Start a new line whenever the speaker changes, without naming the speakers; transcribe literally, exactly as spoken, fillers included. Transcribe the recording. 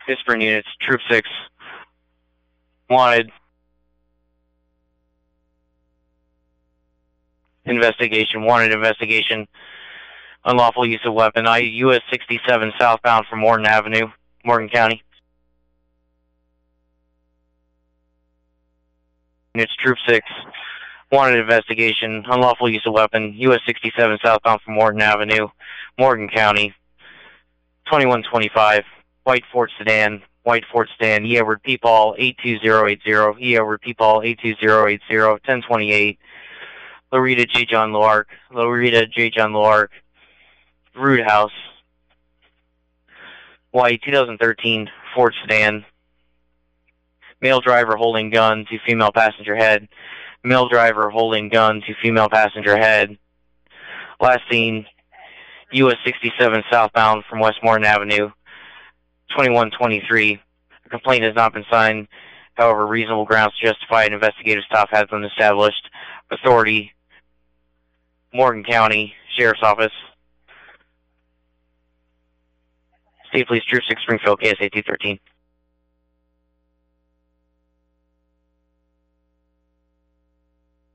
Pittsburgh units, Troop six, wanted. Investigation, wanted investigation. Unlawful use of weapon. I U S sixty-seven southbound from Morton Avenue, Morgan County. Units, Troop six, wanted investigation. Unlawful use of weapon. U S sixty-seven southbound from Morton Avenue, Morgan County. twenty-one twenty-five, White Ford sedan, White Ford sedan, E. Edward P. Paul, eight two zero eight zero, E. Edward P. Paul, eight two zero eight zero, ten twenty-eight, Loretta J. John Loark, Loretta J. John Loark, Root House, white, two thousand thirteen Ford sedan, male driver holding gun to female passenger head, male driver holding gun to female passenger head. Last seen, U S sixty-seven southbound from West Morton Avenue, twenty-one twenty-three. A complaint has not been signed. However, reasonable grounds to justify an investigative stop has been established. Authority, Morgan County Sheriff's Office. State Police Troop six Springfield, K S A two thirteen.